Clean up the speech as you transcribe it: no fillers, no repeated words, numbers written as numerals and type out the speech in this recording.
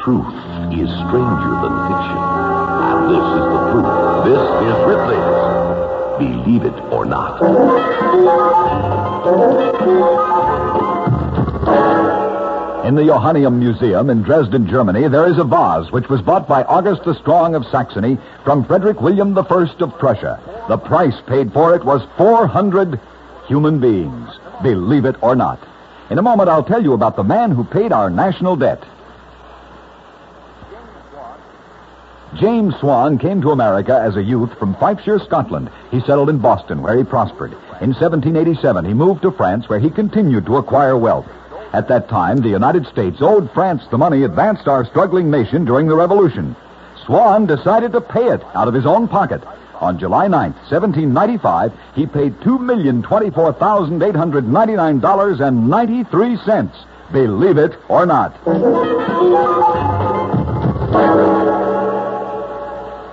truth is stranger than fiction. And this is the truth. This is Ripley's Believe It or Not. In the Johanneum Museum in Dresden, Germany, there is a vase which was bought by August the Strong of Saxony from Frederick William I of Prussia. The price paid for it was 400 human beings. Believe it or not. In a moment, I'll tell you about the man who paid our national debt. James Swan came to America as a youth from Fifeshire, Scotland. He settled in Boston, where he prospered. In 1787, he moved to France, where he continued to acquire wealth. At that time, the United States owed France the money advanced our struggling nation during the Revolution. Swan decided to pay it out of his own pocket. On July 9th, 1795, he paid $2,024,899.93. Believe it or not.